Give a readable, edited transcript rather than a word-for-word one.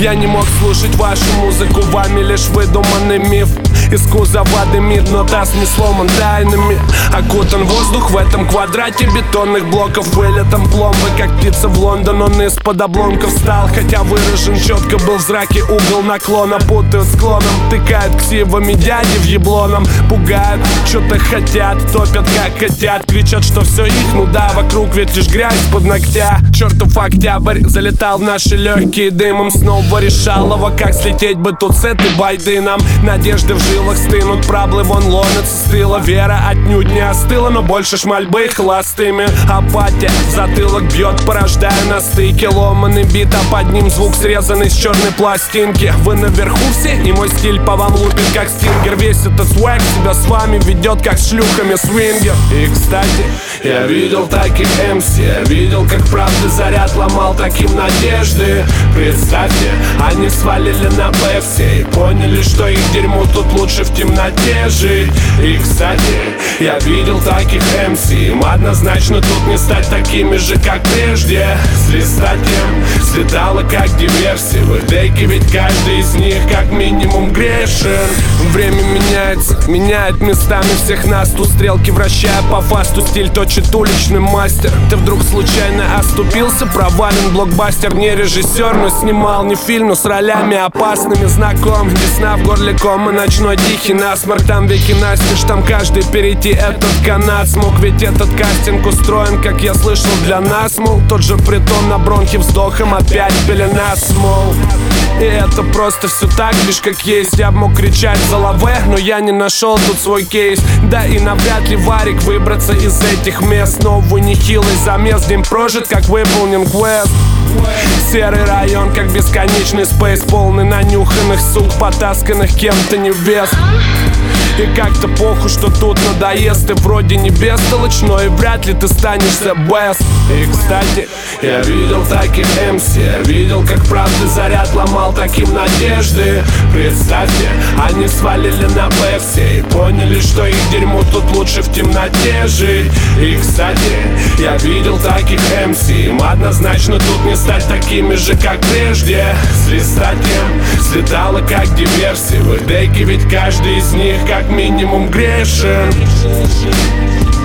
Я не мог слушать вашу музыку, вами лишь выдуманный миф. Из кузова дымит, но таз не сломан тайнами. Окутан воздух в этом квадрате бетонных блоков. Вылетом пломбы, как птица в Лондон. Он из-под обломков встал, хотя выражен четко был в зраке угол наклона. Путают склоном, тыкают ксивами дяди в еблоном. Пугают, что-то хотят, топят как хотят. Кричат, что все их, ну да, вокруг ведь лишь грязь под ногтя. Чертов октябрь залетал в наши легкие дымом. Снова решалово, как слететь бы тут с этой байды нам. Надежды в жилах стынут, праблы вон ломятся с тыла. Вера отнюдь не остыла, но больше шмальбы холостыми. Апатия в затылок бьет, порождая на стыке. Ломаный бит, а под ним звук срезанный с черной пластинки. Вы наверху все, и мой стиль по вам лупит как стингер. Весь этот свэг себя с вами ведет, как с шлюхами свингер. И кстати, я видел таких МС, я видел, как правды заряд ломал таким надежды. Представьте, они свалили на Б все и поняли, что их дерьмо тут лучше в темноте жить. И кстати, я видел таких МС, им однозначно тут не стать такими же, как прежде. С листа тем слетало как диверсии. В их деке ведь каждый из них как минимум грешен. Время меняется, меняет местами всех нас. Тут стрелки вращая по фасту, стиль точит уличный мастер. Ты вдруг случайно оступился, провален блокбастер. Не режиссер, но снимал не фильм, но с ролями опасными знаком. Весна в горле ком и ночной тихий насморк. Там веки настежь, там каждый перейти этот канат смог. Ведь этот кастинг устроен, как я слышал, для нас, мол. Тот же притон на бронхе вздохом, опять пелена смол. И это просто все так, лишь как есть. Я б мог кричать за лаве, но я не нашел тут свой кейс. Да и навряд ли варик выбраться из этих мест. Новый нехилый замес, день прожит, как выполнен квест. Серый район, как бесконечный спейс, полный нанюханных сук, потасканных кем-то невест. И как-то похуй, что тут надоест. Ты вроде не бестолочь, но и вряд ли ты станешься best. И кстати, я видел таких МС, я видел, как правды заряд ломал таким надежды. Представьте, они свалили на Б все и поняли, что их дерьмо тут лучше в темноте жить. И кстати, я видел таких МС, им однозначно тут не стать такими же, как прежде. С листа тем слетало как диверсии. В их деке ведь каждый из них как минимум грешен.